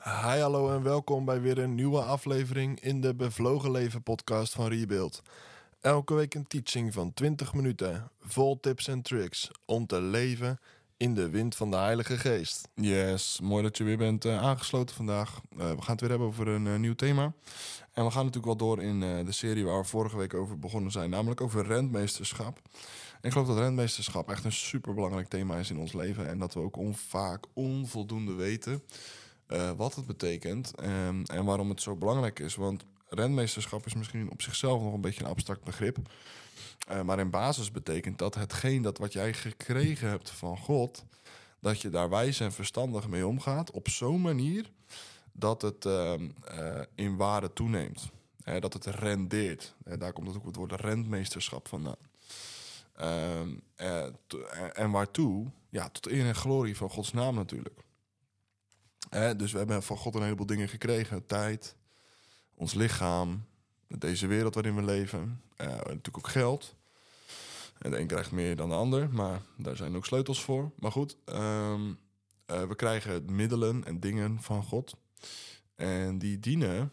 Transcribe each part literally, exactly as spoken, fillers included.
Hi, hallo en welkom bij weer een nieuwe aflevering in de Bevlogen Leven podcast van Rebuild. Elke week een teaching van twintig minuten, vol tips en tricks om te leven in de wind van de Heilige Geest. Yes, mooi dat je weer bent uh, aangesloten vandaag. Uh, we gaan het weer hebben over een uh, nieuw thema. En we gaan natuurlijk wel door in uh, de serie waar we vorige week over begonnen zijn, namelijk over rentmeesterschap. En ik geloof dat rentmeesterschap echt een superbelangrijk thema is in ons leven en dat we ook on- vaak onvoldoende weten uh, wat het betekent um, en waarom het zo belangrijk is. Want rentmeesterschap is misschien op zichzelf nog een beetje een abstract begrip. Uh, maar in basis betekent dat hetgeen dat wat jij gekregen hebt van God, dat je daar wijs en verstandig mee omgaat op zo'n manier dat het uh, uh, in waarde toeneemt. Uh, dat het rendeert. Uh, daar komt het ook het woord rentmeesterschap vandaan. Uh, uh, to, uh, en waartoe? Ja, tot eer en glorie van Gods naam natuurlijk. Uh, dus we hebben van God een heleboel dingen gekregen. Tijd, ons lichaam, deze wereld waarin we leven. Uh, natuurlijk ook geld. En de een krijgt meer dan de ander, maar daar zijn ook sleutels voor. Maar goed, um, uh, we krijgen middelen en dingen van God. En die dienen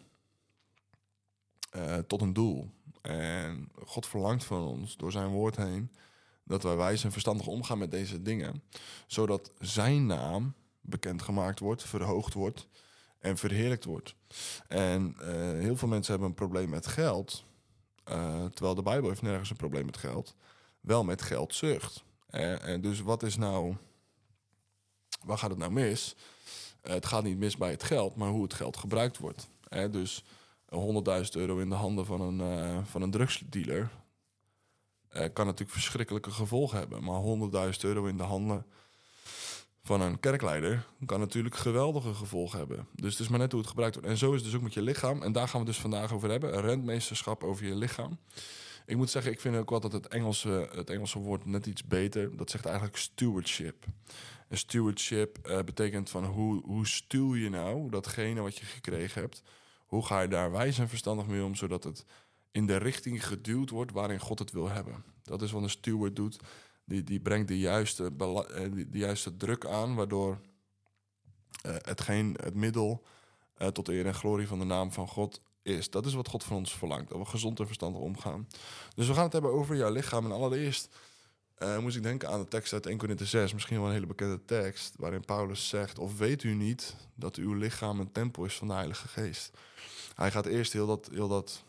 uh, tot een doel. En God verlangt van ons, door zijn woord heen, dat wij wijs en verstandig omgaan met deze dingen. Zodat zijn naam bekendgemaakt wordt, verhoogd wordt en verheerlijkt wordt. En uh, heel veel mensen hebben een probleem met geld. Uh, terwijl de Bijbel heeft nergens een probleem met geld. Wel met geldzucht. En, en dus wat is nou... Waar gaat het nou mis? Uh, het gaat niet mis bij het geld, maar hoe het geld gebruikt wordt. Uh, dus honderdduizend euro in de handen van een, uh, van een drugsdealer Uh, kan natuurlijk verschrikkelijke gevolgen hebben. Maar honderdduizend euro in de handen van een kerkleider kan natuurlijk geweldige gevolgen hebben. Dus het is maar net hoe het gebruikt wordt. En zo is het dus ook met je lichaam. En daar gaan we dus vandaag over hebben. Een rentmeesterschap over je lichaam. Ik moet zeggen, ik vind ook wel dat het Engelse, het Engelse woord net iets beter. Dat zegt eigenlijk stewardship. En stewardship uh, betekent van hoe, hoe stuur je nou datgene wat je gekregen hebt. Hoe ga je daar wijs en verstandig mee om, zodat het in de richting geduwd wordt waarin God het wil hebben. Dat is wat een steward doet. Die, die brengt de juiste, bela- de, de juiste druk aan, waardoor uh, hetgeen het middel uh, tot eer en glorie van de naam van God is. Dat is wat God van ons verlangt, dat we gezond en verstandig omgaan. Dus we gaan het hebben over jouw lichaam. En allereerst uh, moest ik denken aan de tekst uit Eerste Korinthe zes, misschien wel een hele bekende tekst, waarin Paulus zegt: of weet u niet dat uw lichaam een tempel is van de Heilige Geest? Hij gaat eerst heel dat, heel dat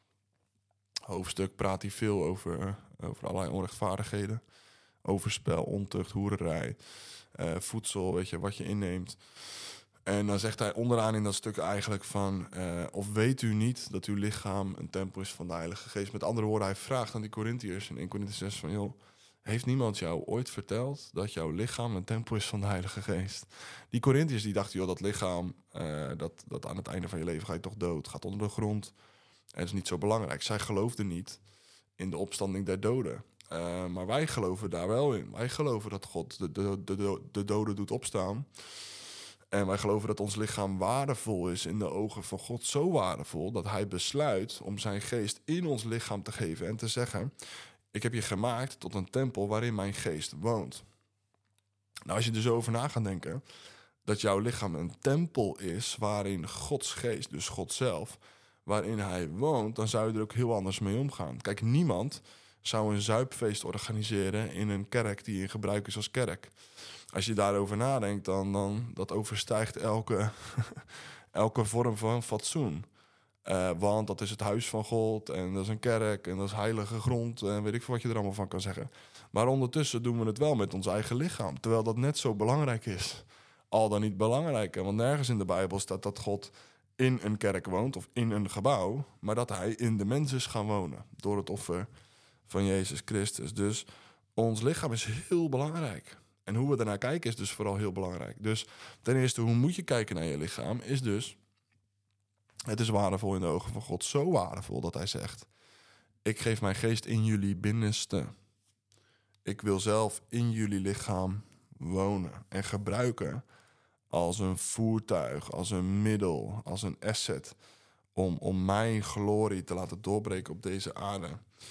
hoofdstuk, praat hij veel over, uh, over allerlei onrechtvaardigheden. Overspel, ontucht, hoererij, uh, voedsel, weet je, wat je inneemt. En dan zegt hij onderaan in dat stuk eigenlijk van Uh, of weet u niet dat uw lichaam een tempel is van de Heilige Geest? Met andere woorden, hij vraagt aan die Korintiërs in Eerste Korinthe zes van: joh, heeft niemand jou ooit verteld dat jouw lichaam een tempel is van de Heilige Geest? Die Korintiërs die dachten: joh, dat lichaam, uh, dat, dat aan het einde van je leven ga je toch dood, gaat onder de grond. Het is niet zo belangrijk. Zij geloofden niet in de opstanding der doden. Uh, maar wij geloven daar wel in. Wij geloven dat God de, de, de, de doden doet opstaan. En wij geloven dat ons lichaam waardevol is in de ogen van God. Zo waardevol dat hij besluit om zijn geest in ons lichaam te geven. En te zeggen: ik heb je gemaakt tot een tempel waarin mijn geest woont. Nou, als je er zo over na gaat denken, dat jouw lichaam een tempel is waarin Gods geest, dus God zelf, waarin hij woont, dan zou je er ook heel anders mee omgaan. Kijk, niemand zou een zuipfeest organiseren in een kerk die in gebruik is als kerk. Als je daarover nadenkt, dan, dan dat overstijgt elke, elke vorm van fatsoen. Uh, want dat is het huis van God en dat is een kerk en dat is heilige grond en weet ik veel wat je er allemaal van kan zeggen. Maar ondertussen doen we het wel met ons eigen lichaam, terwijl dat net zo belangrijk is. Al dan niet belangrijker, want nergens in de Bijbel staat dat God in een kerk woont of in een gebouw, maar dat hij in de mens is gaan wonen door het offer van Jezus Christus. Dus ons lichaam is heel belangrijk. En hoe we ernaar kijken is dus vooral heel belangrijk. Dus ten eerste, hoe moet je kijken naar je lichaam? Is dus, het is waardevol in de ogen van God. Zo waardevol dat hij zegt: ik geef mijn geest in jullie binnenste. Ik wil zelf in jullie lichaam wonen en gebruiken als een voertuig, als een middel, als een asset om, om mijn glorie te laten doorbreken op deze aarde.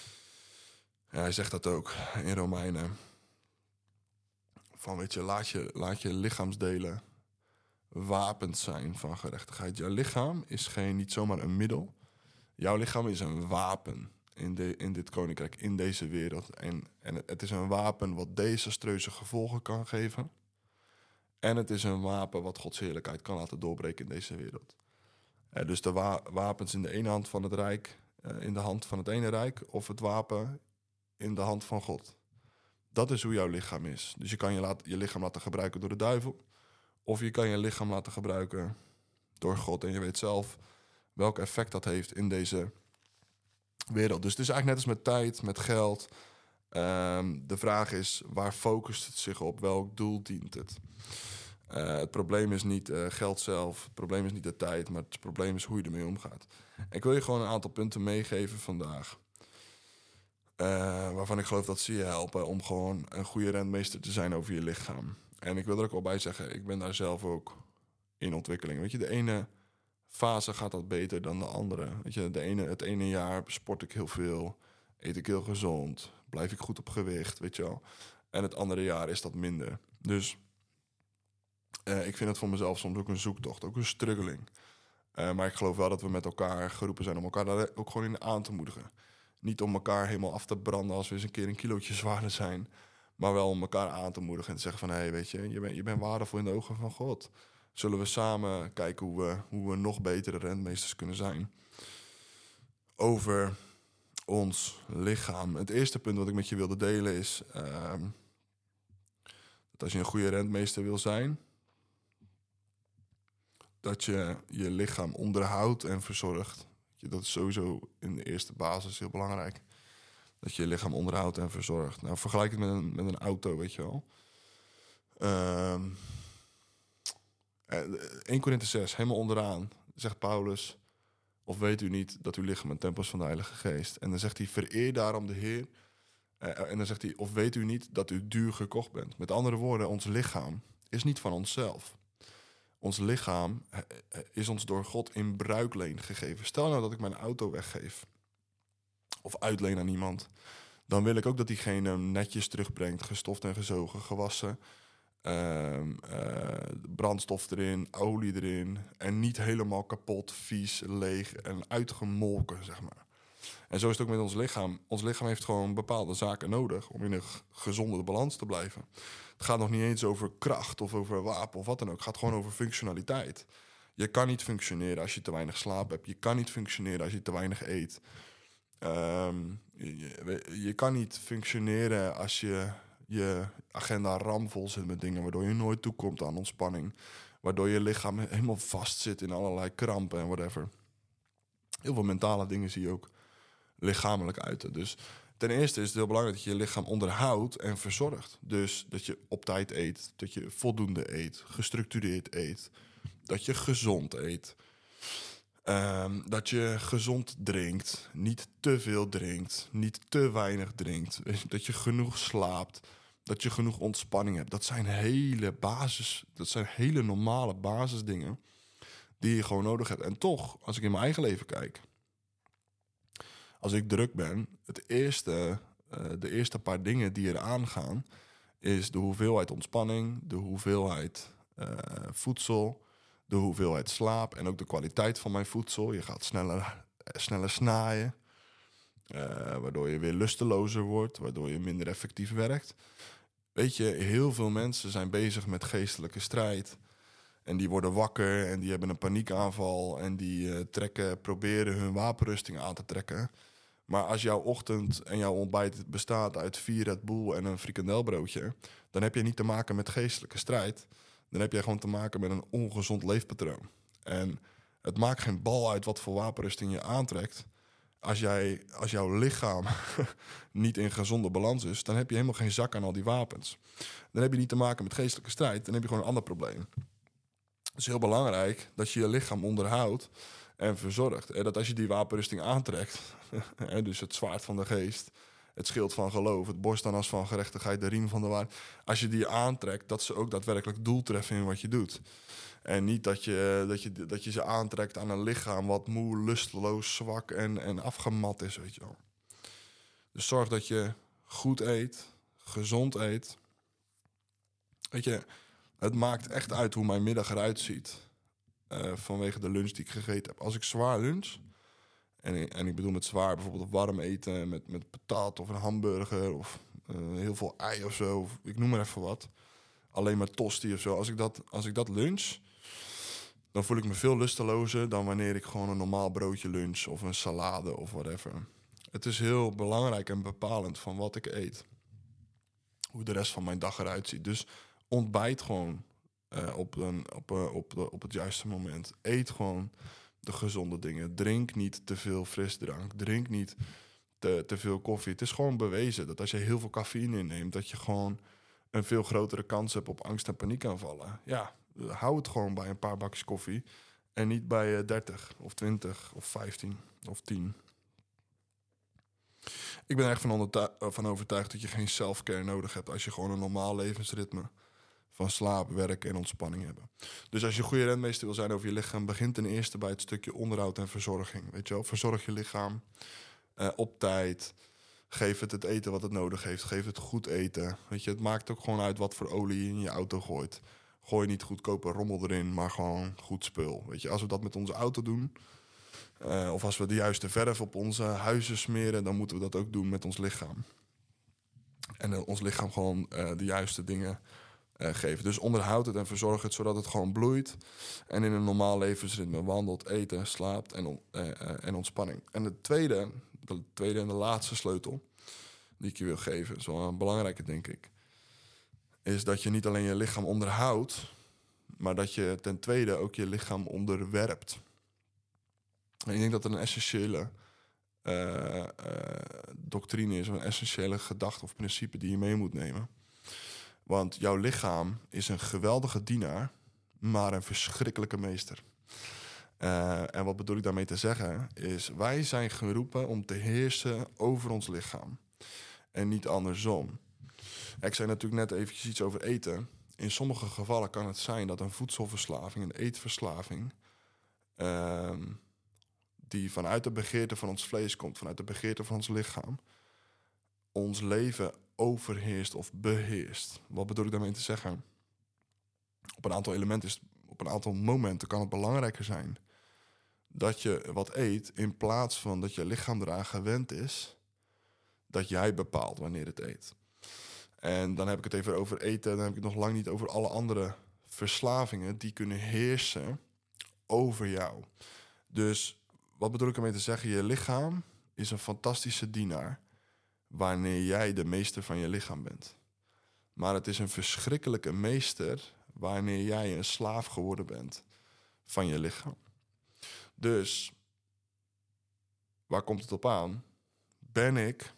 Ja, hij zegt dat ook in Romeinen. Van weet je, laat je, laat je lichaamsdelen wapens zijn van gerechtigheid. Jouw lichaam is geen, niet zomaar een middel. Jouw lichaam is een wapen in, de, in dit koninkrijk, in deze wereld. En, en het is een wapen wat desastreuze gevolgen kan geven. En het is een wapen wat Gods heerlijkheid kan laten doorbreken in deze wereld. Uh, dus de wa- wapens in de ene hand van het rijk, uh, in de hand van het ene rijk, of het wapen in de hand van God. Dat is hoe jouw lichaam is. Dus je kan je, laat, je lichaam laten gebruiken door de duivel, of je kan je lichaam laten gebruiken door God. En je weet zelf welk effect dat heeft in deze wereld. Dus het is eigenlijk net als met tijd, met geld. Um, de vraag is, waar focust het zich op? Welk doel dient het? Uh, het probleem is niet uh, geld zelf, het probleem is niet de tijd, maar het probleem is hoe je ermee omgaat. En ik wil je gewoon een aantal punten meegeven vandaag, uh, waarvan ik geloof dat ze je helpen om gewoon een goede rentmeester te zijn over je lichaam. En ik wil er ook wel bij zeggen, ik ben daar zelf ook in ontwikkeling. Weet je, de ene fase gaat dat beter dan de andere. Weet je, de ene, het ene jaar sport ik heel veel, eet ik heel gezond, blijf ik goed op gewicht, weet je wel. En het andere jaar is dat minder. Dus Uh, ik vind het voor mezelf soms ook een zoektocht, ook een struggeling. Uh, maar ik geloof wel dat we met elkaar geroepen zijn om elkaar daar ook gewoon in aan te moedigen. Niet om elkaar helemaal af te branden als we eens een keer een kilootje zwaarder zijn. Maar wel om elkaar aan te moedigen en te zeggen van... hé, hey, weet je, je bent je bent waardevol in de ogen van God. Zullen we samen kijken hoe we, hoe we nog betere rentmeesters kunnen zijn. Over ons lichaam. Het eerste punt wat ik met je wilde delen is... Uh, dat als je een goede rentmeester wil zijn... dat je je lichaam onderhoudt en verzorgt. Dat is sowieso in de eerste basis heel belangrijk. Dat je je lichaam onderhoudt en verzorgt. Nou, vergelijk het met een, met een auto, weet je wel. Um, Eerste Korinthe zes, helemaal onderaan, zegt Paulus... of weet u niet dat uw lichaam een tempel is van de Heilige Geest? En dan zegt hij, vereer daarom de Heer. Uh, en dan zegt hij, of weet u niet dat u duur gekocht bent? Met andere woorden, ons lichaam is niet van onszelf. Ons lichaam is ons door God in bruikleen gegeven. Stel nou dat ik mijn auto weggeef. Of uitleen aan iemand. Dan wil ik ook dat diegene hem netjes terugbrengt. Gestoft en gezogen, gewassen. Uh, uh, brandstof erin, olie erin. En niet helemaal kapot, vies, leeg en uitgemolken, zeg maar. En zo is het ook met ons lichaam. Ons lichaam heeft gewoon bepaalde zaken nodig om in een gezonde balans te blijven. Het gaat nog niet eens over kracht of over wapen of wat dan ook. Het gaat gewoon over functionaliteit. Je kan niet functioneren als je te weinig slaap hebt. Je kan niet functioneren als je te weinig eet. Um, je, je kan niet functioneren als je je agenda ramvol zit met dingen... waardoor je nooit toekomt aan ontspanning. Waardoor je lichaam helemaal vast zit in allerlei krampen en whatever. Heel veel mentale dingen zie je ook lichamelijk uiten. Dus ten eerste is het heel belangrijk dat je je lichaam onderhoudt en verzorgt. Dus dat je op tijd eet, dat je voldoende eet, gestructureerd eet, dat je gezond eet, um, dat je gezond drinkt, niet te veel drinkt, niet te weinig drinkt, dat je genoeg slaapt, dat je genoeg ontspanning hebt. Dat zijn hele basis, dat zijn hele normale basisdingen die je gewoon nodig hebt. En toch, als ik in mijn eigen leven kijk, als ik druk ben, het eerste, uh, de eerste paar dingen die eraan gaan, is de hoeveelheid ontspanning, de hoeveelheid uh, voedsel, de hoeveelheid slaap en ook de kwaliteit van mijn voedsel. Je gaat sneller, sneller snaaien, uh, waardoor je weer lustelozer wordt, waardoor je minder effectief werkt. Weet je, heel veel mensen zijn bezig met geestelijke strijd. En die worden wakker en die hebben een paniekaanval en die uh, trekken, proberen hun wapenrusting aan te trekken. Maar als jouw ochtend en jouw ontbijt bestaat uit vier Red Bull en een frikandelbroodje, dan heb je niet te maken met geestelijke strijd. Dan heb je gewoon te maken met een ongezond leefpatroon. En het maakt geen bal uit wat voor wapenrusting je aantrekt. Als, jij, als jouw lichaam niet in gezonde balans is, dan heb je helemaal geen zak aan al die wapens. Dan heb je niet te maken met geestelijke strijd, dan heb je gewoon een ander probleem. Het is heel belangrijk dat je je lichaam onderhoudt en verzorgt. En dat als je die wapenrusting aantrekt, dus het zwaard van de geest, het schild van geloof, het borstharnas van gerechtigheid, de riem van de waarheid, als je die aantrekt, dat ze ook daadwerkelijk doel treffen in wat je doet. En niet dat je, dat je, dat je ze aantrekt aan een lichaam wat moe, lusteloos, zwak en, en afgemat is, weet je wel. Dus zorg dat je goed eet, gezond eet. Weet je, Het maakt echt uit hoe mijn middag eruit ziet. Uh, vanwege de lunch die ik gegeten heb. Als ik zwaar lunch... En, en ik bedoel met zwaar bijvoorbeeld warm eten... met, met patat of een hamburger... of uh, heel veel ei of zo. Of, ik noem maar even wat. Alleen maar tosti of zo. Als ik dat, als ik dat lunch... dan voel ik me veel lustelozer... dan wanneer ik gewoon een normaal broodje lunch... of een salade of whatever. Het is heel belangrijk en bepalend van wat ik eet. Hoe de rest van mijn dag eruit ziet. Dus ontbijt gewoon uh, op, een, op, uh, op, de, op het juiste moment. Eet gewoon de gezonde dingen. Drink niet te veel frisdrank. Drink niet te, te veel koffie. Het is gewoon bewezen dat als je heel veel cafeïne inneemt... dat je gewoon een veel grotere kans hebt op angst en paniekaanvallen. Ja, hou het gewoon bij een paar bakjes koffie... en niet bij uh, dertig of twintig of vijftien of tien... Ik ben er echt van, ondertu- van overtuigd dat je geen self-care nodig hebt... als je gewoon een normaal levensritme van slaap, werk en ontspanning hebt. Dus als je een goede renmeester wil zijn over je lichaam... begin ten eerste bij het stukje onderhoud en verzorging. Weet je wel? Verzorg je lichaam uh, op tijd. Geef het het eten wat het nodig heeft. Geef het goed eten. Weet je, het maakt ook gewoon uit wat voor olie je in je auto gooit. Gooi niet goedkope rommel erin, maar gewoon goed spul. Weet je, als we dat met onze auto doen... Uh, of als we de juiste verf op onze huizen smeren... dan moeten we dat ook doen met ons lichaam. En uh, ons lichaam gewoon uh, de juiste dingen uh, geven. Dus onderhoud het en verzorg het zodat het gewoon bloeit... en in een normaal levensritme wandelt, eten, slaapt en, on- uh, uh, en ontspanning. En de tweede, de tweede en de laatste sleutel die ik je wil geven... is wel een belangrijke, denk ik... is dat je niet alleen je lichaam onderhoudt... maar dat je ten tweede ook je lichaam onderwerpt... En ik denk dat het een essentiële uh, uh, doctrine is... een essentiële gedachte of principe die je mee moet nemen. Want jouw lichaam is een geweldige dienaar... maar een verschrikkelijke meester. Uh, en wat bedoel ik daarmee te zeggen... is wij zijn geroepen om te heersen over ons lichaam. En niet andersom. Ik zei natuurlijk net eventjes iets over eten. In sommige gevallen kan het zijn dat een voedselverslaving... een eetverslaving... Uh, die vanuit de begeerte van ons vlees komt... vanuit de begeerte van ons lichaam... ons leven overheerst of beheerst. Wat bedoel ik daarmee te zeggen? Op een aantal elementen is... op een aantal momenten kan het belangrijker zijn... dat je wat eet... in plaats van dat je lichaam eraan gewend is... dat jij bepaalt wanneer het eet. En dan heb ik het even over eten... dan heb ik het nog lang niet over alle andere verslavingen... die kunnen heersen over jou. Dus... wat bedoel ik ermee te zeggen? Je lichaam is een fantastische dienaar... wanneer jij de meester van je lichaam bent. Maar het is een verschrikkelijke meester... wanneer jij een slaaf geworden bent van je lichaam. Dus, waar komt het op aan? Ben ik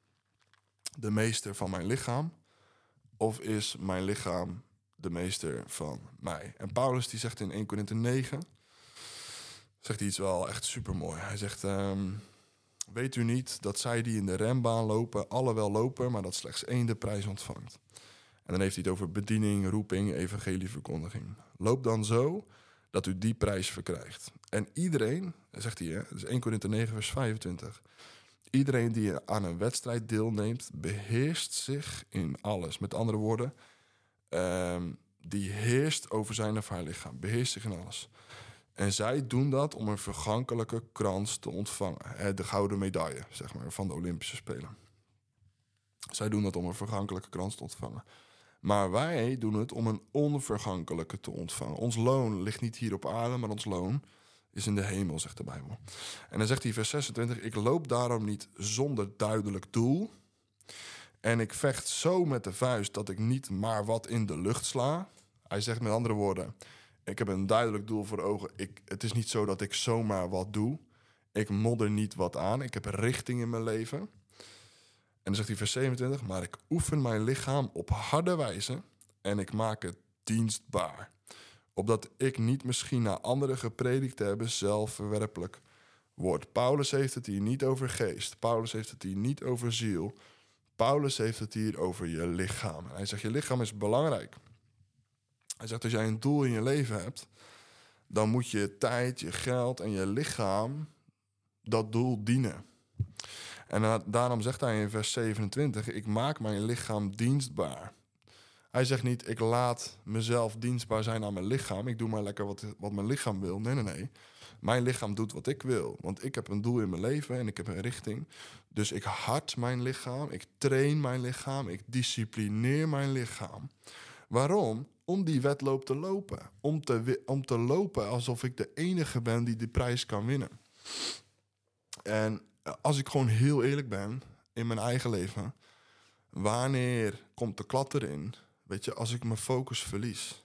de meester van mijn lichaam... of is mijn lichaam de meester van mij? En Paulus die zegt in Eerste Korinthe negen... zegt hij iets wel echt supermooi. Hij zegt... Um, weet u niet dat zij die in de renbaan lopen... alle wel lopen, maar dat slechts één de prijs ontvangt. En dan heeft hij het over bediening, roeping, evangelieverkondiging. Loop dan zo dat u die prijs verkrijgt. En iedereen, zegt hij, hè, dus Eerste Korinthe negen vers vijfentwintig... iedereen die aan een wedstrijd deelneemt... beheerst zich in alles. Met andere woorden... Um, die heerst over zijn of haar lichaam. Beheerst zich in alles. En zij doen dat om een vergankelijke krans te ontvangen. De gouden medaille, zeg maar, van de Olympische Spelen. Zij doen dat om een vergankelijke krans te ontvangen. Maar wij doen het om een onvergankelijke te ontvangen. Ons loon ligt niet hier op aarde, maar ons loon is in de hemel, zegt de Bijbel. En dan zegt hij vers zesentwintig... ik loop daarom niet zonder duidelijk doel... en ik vecht zo met de vuist dat ik niet maar wat in de lucht sla. Hij zegt met andere woorden... ik heb een duidelijk doel voor ogen. Ik, het is niet zo dat ik zomaar wat doe. Ik modder niet wat aan. Ik heb richting in mijn leven. En dan zegt hij vers zevenentwintig... maar ik oefen mijn lichaam op harde wijze... en ik maak het dienstbaar. Opdat ik niet misschien naar anderen gepredikt te hebben... zelf verwerpelijk word. Paulus heeft het hier niet over geest. Paulus heeft het hier niet over ziel. Paulus heeft het hier over je lichaam. En hij zegt, je lichaam is belangrijk. Hij zegt, als jij een doel in je leven hebt... dan moet je tijd, je geld en je lichaam dat doel dienen. En daarom zegt hij in vers zevenentwintig... ik maak mijn lichaam dienstbaar. Hij zegt niet, ik laat mezelf dienstbaar zijn aan mijn lichaam. Ik doe maar lekker wat, wat mijn lichaam wil. Nee, nee, nee. Mijn lichaam doet wat ik wil. Want ik heb een doel in mijn leven en ik heb een richting. Dus ik hard mijn lichaam, ik train mijn lichaam, ik disciplineer mijn lichaam. Waarom? Om die wedloop te lopen. Om te, om te lopen alsof ik de enige ben die die prijs kan winnen. En als ik gewoon heel eerlijk ben in mijn eigen leven, wanneer komt de klad erin? Weet je, als ik mijn focus verlies.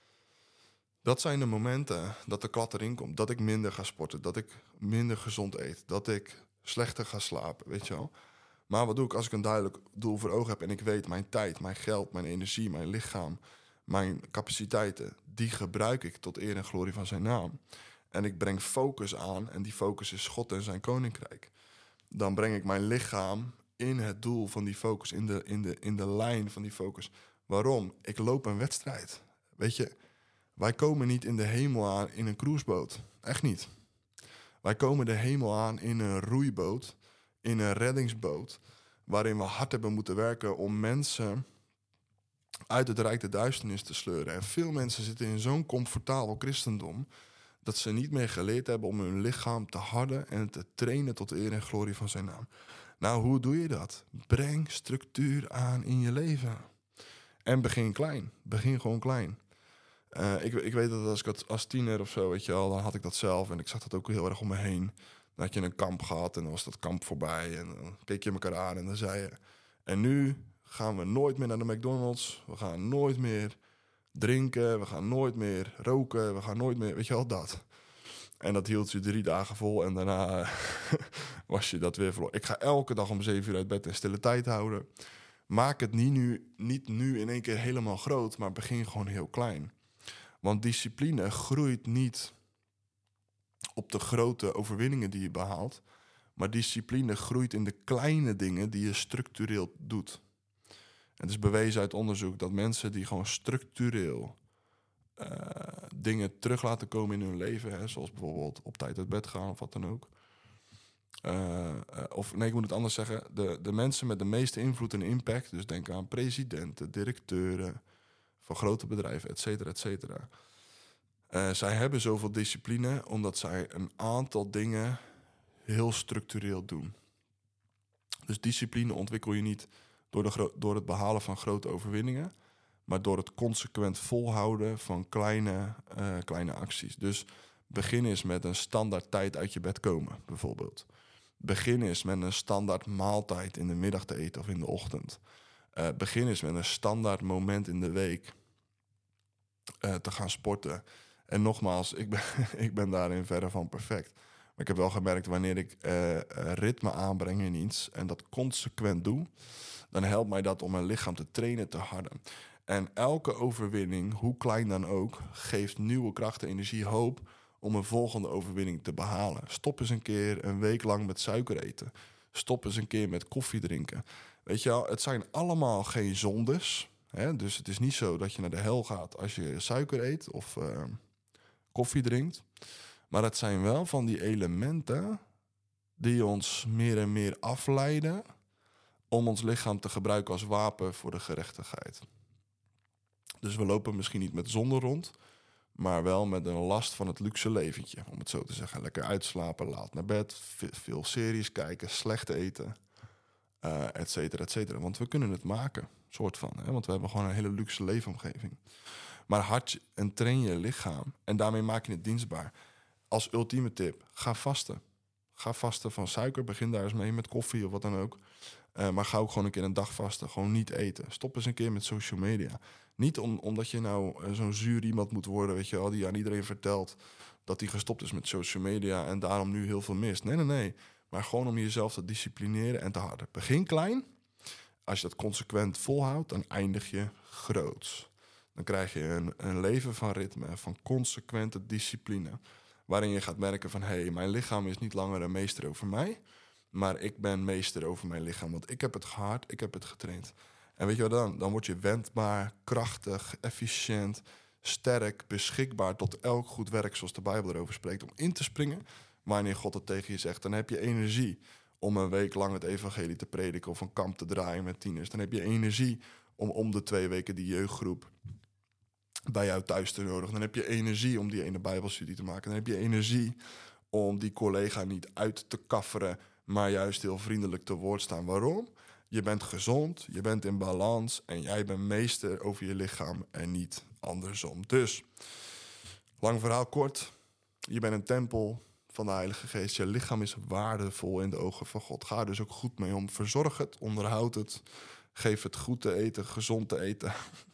Dat zijn de momenten dat de klad erin komt. Dat ik minder ga sporten, dat ik minder gezond eet, dat ik slechter ga slapen, weet je wel. Maar wat doe ik als ik een duidelijk doel voor ogen heb en ik weet mijn tijd, mijn geld, mijn energie, mijn lichaam, mijn capaciteiten, die gebruik ik tot eer en glorie van zijn naam. En ik breng focus aan en die focus is God en zijn koninkrijk. Dan breng ik mijn lichaam in het doel van die focus, in de, in de, in de lijn van die focus. Waarom? Ik loop een wedstrijd. Weet je, wij komen niet in de hemel aan in een cruiseboot. Echt niet. Wij komen de hemel aan in een roeiboot, in een reddingsboot, waarin we hard hebben moeten werken om mensen uit het rijk der duisternis te sleuren. En veel mensen zitten in zo'n comfortabel christendom dat ze niet meer geleerd hebben om hun lichaam te harden en te trainen tot eer en glorie van zijn naam. Nou, hoe doe je dat? Breng structuur aan in je leven. En begin klein. Begin gewoon klein. Uh, ik, ik weet dat als ik het als tiener of zo, weet je wel, dan had ik dat zelf en ik zag dat ook heel erg om me heen. Dan had je een kamp gehad en dan was dat kamp voorbij en dan keek je elkaar aan en dan zei je, en nu gaan we nooit meer naar de McDonald's, we gaan nooit meer drinken, we gaan nooit meer roken, we gaan nooit meer, weet je wel, dat. En dat hield je drie dagen vol en daarna was je dat weer verloren. Ik ga elke dag om zeven uur uit bed en stille tijd houden. Maak het niet nu, niet nu in één keer helemaal groot, maar begin gewoon heel klein. Want discipline groeit niet op de grote overwinningen die je behaalt, maar discipline groeit in de kleine dingen die je structureel doet. Het is bewezen uit onderzoek dat mensen die gewoon structureel uh, dingen terug laten komen in hun leven, hè, zoals bijvoorbeeld op tijd uit bed gaan of wat dan ook. Uh, uh, of nee, ik moet het anders zeggen. De, de mensen met de meeste invloed en impact, dus denk aan presidenten, directeuren van grote bedrijven, et cetera, et cetera. Uh, zij hebben zoveel discipline omdat zij een aantal dingen heel structureel doen. Dus discipline ontwikkel je niet door, de gro- door het behalen van grote overwinningen, maar door het consequent volhouden van kleine, uh, kleine acties. Dus begin eens met een standaard tijd uit je bed komen, bijvoorbeeld. Begin eens met een standaard maaltijd in de middag te eten of in de ochtend. Uh, begin eens met een standaard moment in de week uh, te gaan sporten. En nogmaals, ik ben, ik ben daarin verre van perfect. Maar ik heb wel gemerkt, wanneer ik uh, ritme aanbreng in iets en dat consequent doe, dan helpt mij dat om mijn lichaam te trainen, te harden. En elke overwinning, hoe klein dan ook, geeft nieuwe kracht, energie, hoop om een volgende overwinning te behalen. Stop eens een keer een week lang met suiker eten. Stop eens een keer met koffie drinken. Weet je wel, het zijn allemaal geen zondes. Hè? Dus het is niet zo dat je naar de hel gaat als je suiker eet of uh, koffie drinkt. Maar het zijn wel van die elementen die ons meer en meer afleiden om ons lichaam te gebruiken als wapen voor de gerechtigheid. Dus we lopen misschien niet met zonde rond, maar wel met een last van het luxe leventje, om het zo te zeggen. Lekker uitslapen, laat naar bed, veel series kijken, slecht eten, uh, et cetera, et cetera. Want we kunnen het maken, soort van. Hè? Want we hebben gewoon een hele luxe leefomgeving. Maar hard en train je lichaam en daarmee maak je het dienstbaar. Als ultieme tip, ga vasten. Ga vasten van suiker, begin daar eens mee met koffie of wat dan ook. Uh, maar ga ook gewoon een keer een dag vasten, gewoon niet eten. Stop eens een keer met social media. Niet om, omdat je nou uh, zo'n zuur iemand moet worden, weet je wel, die aan iedereen vertelt dat hij gestopt is met social media en daarom nu heel veel mist. Nee, nee, nee. Maar gewoon om jezelf te disciplineren en te harden. Begin klein. Als je dat consequent volhoudt, dan eindig je groots. Dan krijg je een, een leven van ritme, van consequente discipline, waarin je gaat merken van, hé, hey, mijn lichaam is niet langer een meester over mij, maar ik ben meester over mijn lichaam. Want ik heb het gehard, ik heb het getraind. En weet je wat dan? Dan word je wendbaar, krachtig, efficiënt, sterk, beschikbaar tot elk goed werk, zoals de Bijbel erover spreekt, om in te springen wanneer God het tegen je zegt. Dan heb je energie om een week lang het evangelie te prediken of een kamp te draaien met tieners. Dan heb je energie om om de twee weken die jeugdgroep bij jou thuis te nodigen. Dan heb je energie om die ene bijbelstudie te maken. Dan heb je energie om die collega niet uit te kafferen, maar juist heel vriendelijk te woord staan. Waarom? Je bent gezond, je bent in balans en jij bent meester over je lichaam en niet andersom. Dus, lang verhaal kort, je bent een tempel van de Heilige Geest. Je lichaam is waardevol in de ogen van God. Ga er dus ook goed mee om. Verzorg het, onderhoud het, geef het goed te eten, gezond te eten.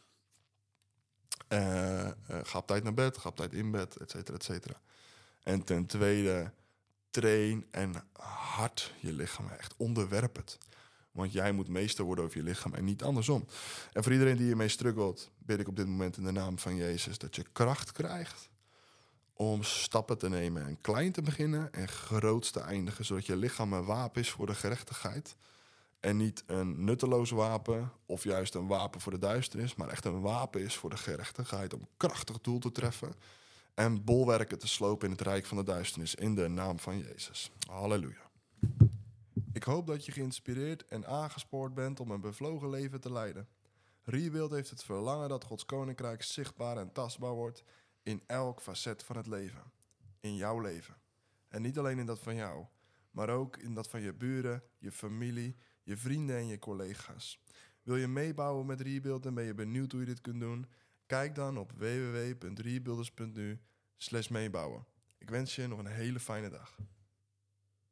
Uh, uh, ga op tijd naar bed, ga op tijd in bed, et cetera, et cetera. En ten tweede, train en hard je lichaam. Echt onderwerp het. Want jij moet meester worden over je lichaam en niet andersom. En voor iedereen die hiermee struggelt, bid ik op dit moment in de naam van Jezus dat je kracht krijgt om stappen te nemen en klein te beginnen en groot te eindigen, zodat je lichaam een wapen is voor de gerechtigheid. En niet een nutteloos wapen of juist een wapen voor de duisternis, maar echt een wapen is voor de gerechtigheid om krachtig doel te treffen en bolwerken te slopen in het rijk van de duisternis in de naam van Jezus. Halleluja. Ik hoop dat je geïnspireerd en aangespoord bent om een bevlogen leven te leiden. Rebuild heeft het verlangen dat Gods koninkrijk zichtbaar en tastbaar wordt in elk facet van het leven. In jouw leven. En niet alleen in dat van jou, maar ook in dat van je buren, je familie, je vrienden en je collega's. Wil je meebouwen met Rebuild en ben je benieuwd hoe je dit kunt doen? Kijk dan op w w w punt rebuilders punt n u slash meebouwen. Ik wens je nog een hele fijne dag.